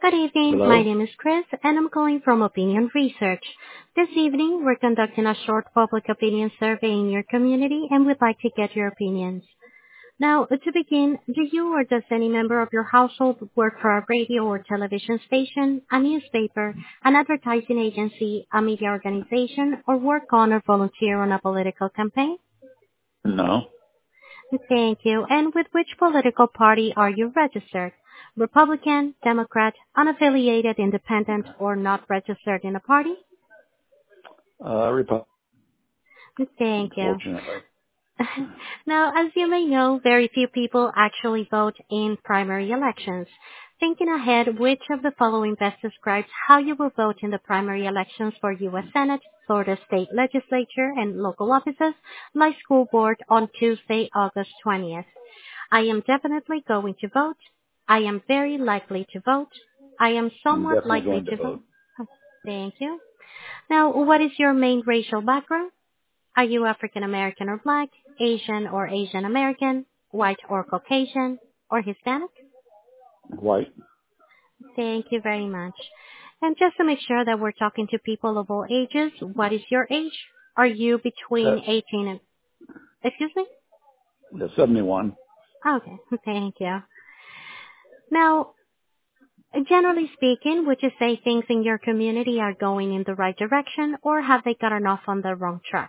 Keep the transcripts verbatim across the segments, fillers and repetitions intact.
Good evening. My Hello? name is Chris, and I'm calling from Opinion Research. This evening, we're conducting a short public opinion survey in your community, and we'd like to get your opinions. Now, to begin, do you or does any member of your household work for a radio or television station, a newspaper, an advertising agency, a media organization, or work on or volunteer on a political campaign? No. Thank you. And with which political party are you registered? Republican, Democrat, unaffiliated, independent, or not registered in a party? Uh, Republican, Thank you. unfortunately. Now, as you may know, very few people actually vote in primary elections. Thinking ahead, which of the following best describes how you will vote in the primary elections for U S Senate, Florida State Legislature, and local offices like school board on Tuesday, August twentieth? I am definitely going to vote. I am very likely to vote. I am I'm somewhat definitely likely going to to vote. vote. Oh, thank you. Now, what is your main racial background? Are you African American or Black, Asian or Asian American, white or Caucasian, or Hispanic? White. Thank you very much. And just to make sure that we're talking to people of all ages, what is your age? Are you between Se- eighteen and, excuse me? the seventy-one. Okay, thank you. Now, generally speaking, would you say things in your community are going in the right direction, or have they gotten off on the wrong track?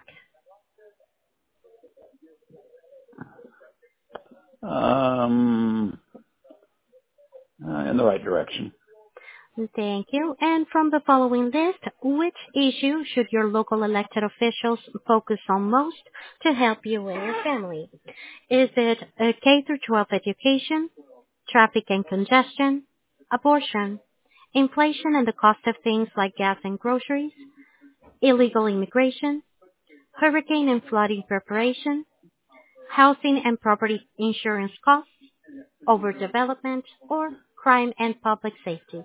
Um, uh, in the right direction. Thank you. And from the following list, which issue should your local elected officials focus on most to help you and your family? Is it uh, K through twelve education, traffic and congestion, abortion, inflation and the cost of things like gas and groceries, illegal immigration, hurricane and flooding preparation, housing and property insurance costs, overdevelopment, or crime and public safety?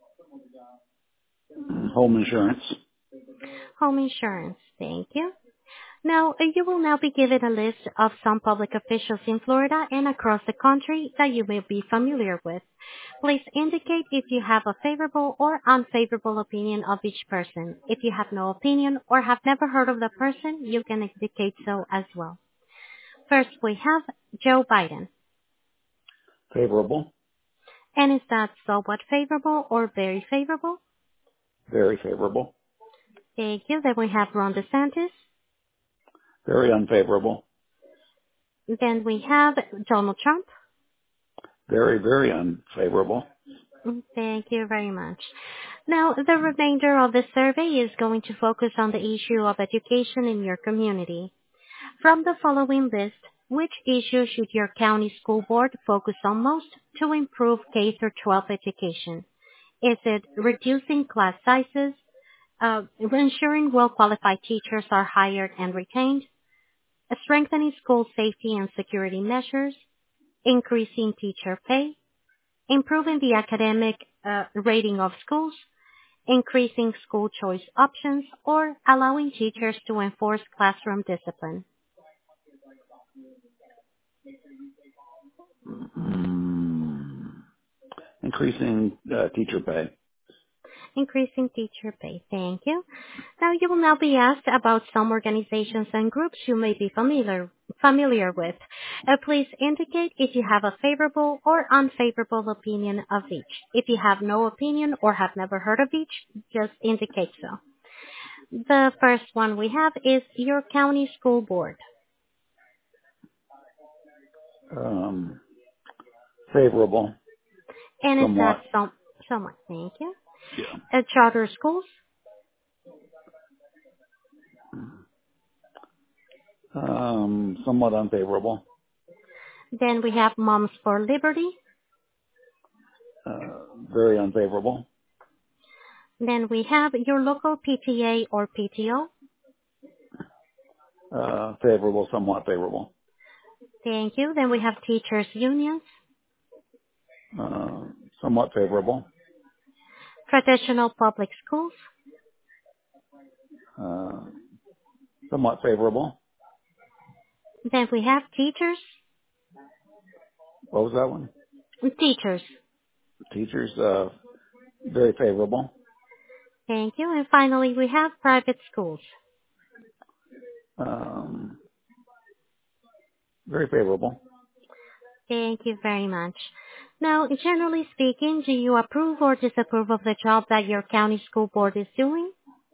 Home insurance. Home insurance. Thank you. Now, uh, you will now be given a list of some public officials in Florida and across the country that you may be familiar with. Please indicate if you have a favorable or unfavorable opinion of each person. If you have no opinion or have never heard of the person, you can indicate so as well. First, we have Joe Biden. Favorable. And is that somewhat favorable or very favorable? Very favorable. Thank you. Then we have Ron DeSantis. Very unfavorable. Then we have Donald Trump. Very, very unfavorable. Thank you very much. Now, the remainder of the survey is going to focus on the issue of education in your community. From the following list, which issue should your county school board focus on most to improve K through twelve education? Is it reducing class sizes, uh, ensuring well-qualified teachers are hired and retained, strengthening school safety and security measures, increasing teacher pay, improving the academic uh, rating of schools, increasing school choice options, or allowing teachers to enforce classroom discipline? Mm, increasing uh, teacher pay. Increasing teacher pay. Thank you. Now you will now be asked about some organizations and groups you may be familiar familiar with. Uh, please indicate if you have a favorable or unfavorable opinion of each. If you have no opinion or have never heard of each, just indicate so. The first one we have is your county school board. Um, favorable. And is that Somewhat. some, somewhat? Thank you. Yeah. Uh, charter schools. Um, somewhat unfavorable. Then we have Moms for Liberty. Uh, very unfavorable. Then we have your local P T A or P T O. Uh, favorable, somewhat favorable. Thank you. Then we have teachers unions, Uh, somewhat favorable. traditional public schools. Uh, somewhat favorable. Then we have teachers, What was that one? teachers. Teachers, uh, Very favorable. Thank you. And finally, we have private schools. Um, very favorable. Thank you very much. Now, generally speaking, do you approve or disapprove of the job that your county school board is doing?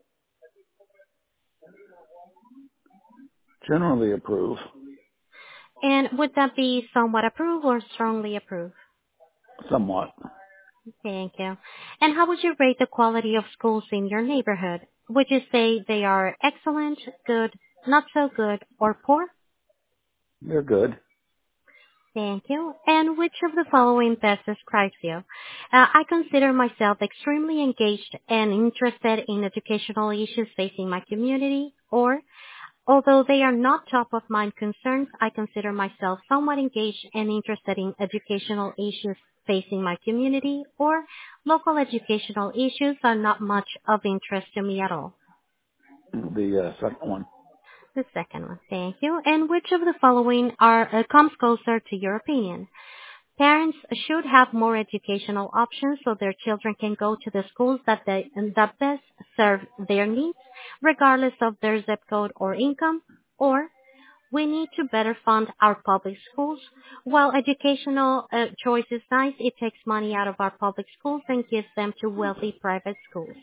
Generally approve. And would that be somewhat approve or strongly approve? Somewhat. Thank you. And how would you rate the quality of schools in your neighborhood? Would you say they are excellent, good, not so good, or poor? They're good. Thank you. And which of the following best describes you? Uh, I consider myself extremely engaged and interested in educational issues facing my community, or although they are not top of mind concerns, I consider myself somewhat engaged and interested in educational issues facing my community, or local educational issues are not much of interest to me at all. The uh, second one. The second one, thank you. And which of the following are uh, comes closer to your opinion? Parents should have more educational options so their children can go to the schools that they that best serve their needs, regardless of their zip code or income. Or we need to better fund our public schools. While educational uh, choice is nice, it takes money out of our public schools and gives them to wealthy private schools.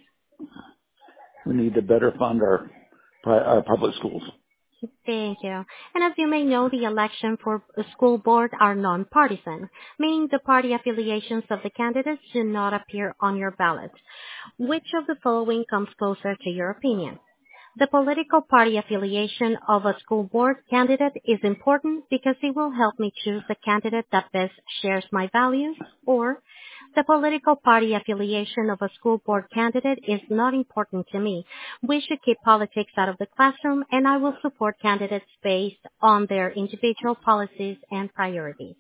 We need to better fund our, pri- our public schools. Thank you. And as you may know, the election for a school board are nonpartisan, meaning the party affiliations of the candidates do not appear on your ballot. Which of the following comes closer to your opinion? The political party affiliation of a school board candidate is important because it will help me choose the candidate that best shares my values, or the political party affiliation of a school board candidate is not important to me. We should keep politics out of the classroom, and I will support candidates based on their individual policies and priorities.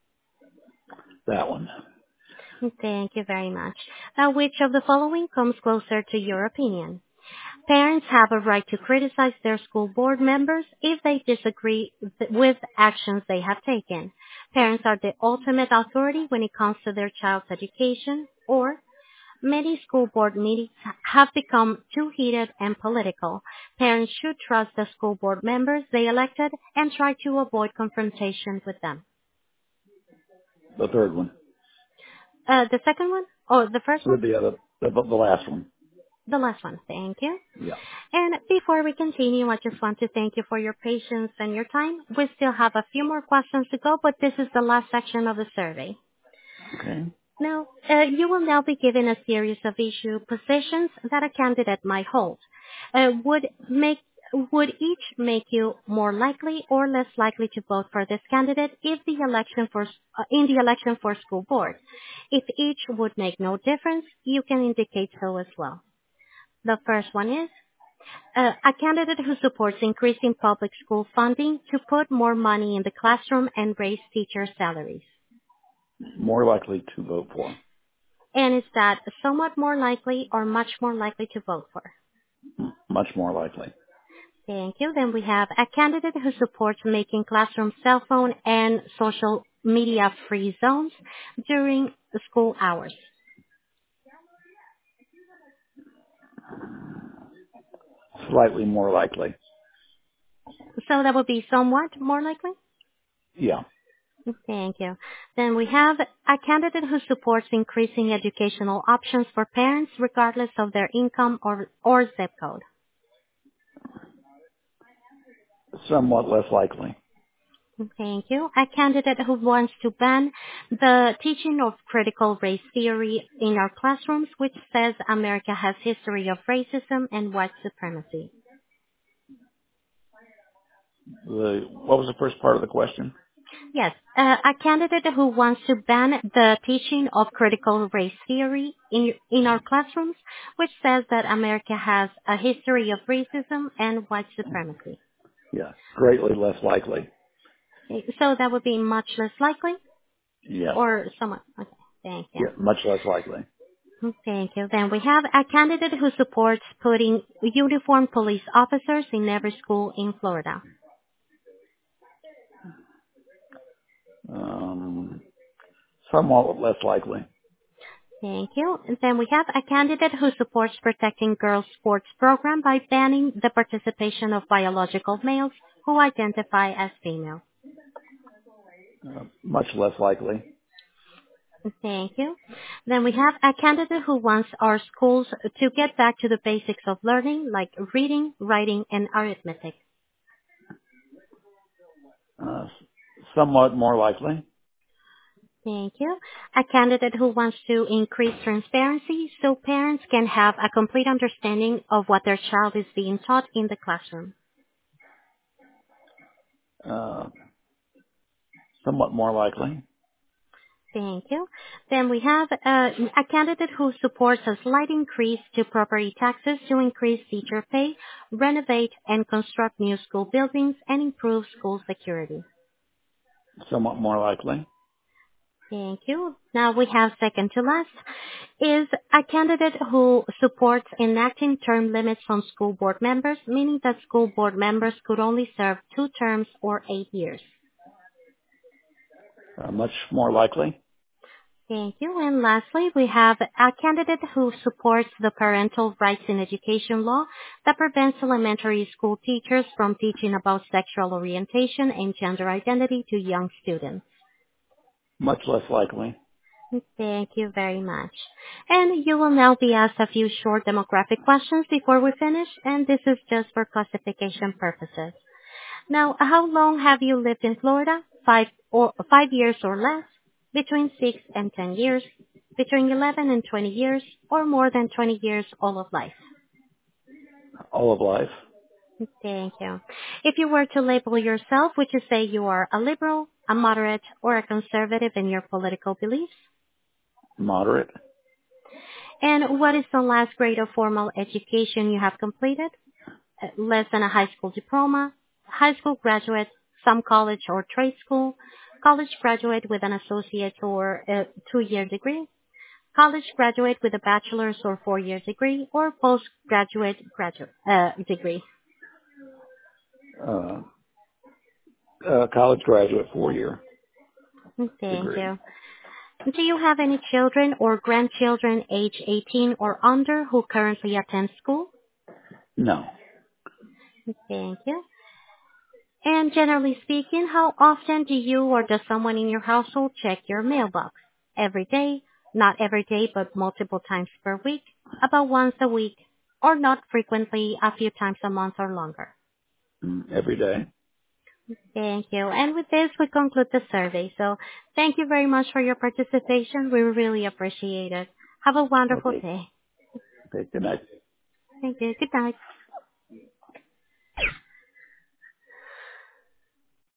That one. Thank you very much. Now, which of the following comes closer to your opinion? Parents have a right to criticize their school board members if they disagree th- with actions they have taken. Parents are the ultimate authority when it comes to their child's education, or many school board meetings have become too heated and political. Parents should trust the school board members they elected and try to avoid confrontation with them. The third one. Uh, the second one? Or the first one? With the other, the, the last one. The last one. Thank you. Yeah. And before we continue, I just want to thank you for your patience and your time. We still have a few more questions to go, but this is the last section of the survey. Okay. Now, uh, you will now be given a series of issue positions that a candidate might hold. Uh, would make would each make you more likely or less likely to vote for this candidate if the election for uh, in the election for school board? If each would make no difference, you can indicate so as well. The first one is Uh, a candidate who supports increasing public school funding to put more money in the classroom and raise teacher salaries. More likely to vote for. And is that somewhat more likely or much more likely to vote for? Much more likely. Thank you. Then we have a candidate who supports making classroom cell phone and social media free zones during the school hours. Slightly more likely. So that would be somewhat more likely? Yeah. Thank you. Then we have a candidate who supports increasing educational options for parents regardless of their income or, or zip code. Somewhat less likely. Thank you. A candidate who wants to ban the teaching of critical race theory in our classrooms, which says America has history of racism and white supremacy. The, what was the first part of the question? Yes, uh, a candidate who wants to ban the teaching of critical race theory in, in our classrooms, which says that America has a history of racism and white supremacy. Yeah. Greatly less likely. So that would be much less likely Yes. or somewhat. Okay, thank you. Yeah. Much less likely. Thank you. Then we have a candidate who supports putting uniformed police officers in every school in Florida. Um, somewhat less likely. Thank you. And then we have a candidate who supports protecting girls' sports program by banning the participation of biological males who identify as female. Uh, much less likely. Thank you. Then we have a candidate who wants our schools to get back to the basics of learning, like reading, writing, and arithmetic. Uh, somewhat more likely. Thank you. A candidate who wants to increase transparency so parents can have a complete understanding of what their child is being taught in the classroom. Uh, somewhat more likely. Thank you. Then we have uh, a candidate who supports a slight increase to property taxes to increase teacher pay, renovate and construct new school buildings, and improve school security. Somewhat more likely. Thank you. Now we have second to last is a candidate who supports enacting term limits on school board members, meaning that school board members could only serve two terms or eight years. Uh, much more likely. Thank you. And lastly, we have a candidate who supports the parental rights in education law that prevents elementary school teachers from teaching about sexual orientation and gender identity to young students. Much less likely. Thank you very much. And you will now be asked a few short demographic questions before we finish, and this is just for classification purposes. Now, how long have you lived in Florida? Five or five years or less? Between six and ten years? Between eleven and twenty years? Or more than twenty years all of life? All of life. Thank you. If you were to label yourself, would you say you are a liberal, a moderate, or a conservative in your political beliefs? Moderate. And what is the last grade of formal education you have completed? Uh, Less than a high school diploma, high school graduate, some college or trade school, college graduate with an associate or a two-year degree, college graduate with a bachelor's or four-year degree, or postgraduate graduate uh, degree. Uh, uh, college graduate, four-year Thank degree. you. Do you have any children or grandchildren age eighteen or under who currently attend school? No. Thank you. And generally speaking, how often do you or does someone in your household check your mailbox? Every day? Not every day, but multiple times per week? About once a week? Or not frequently, a few times a month or longer? Mm, every day. Thank you. And with this, we conclude the survey. So thank you very much for your participation. We really appreciate it. Have a wonderful Okay. day. Okay. Good night. Thank you. Good night.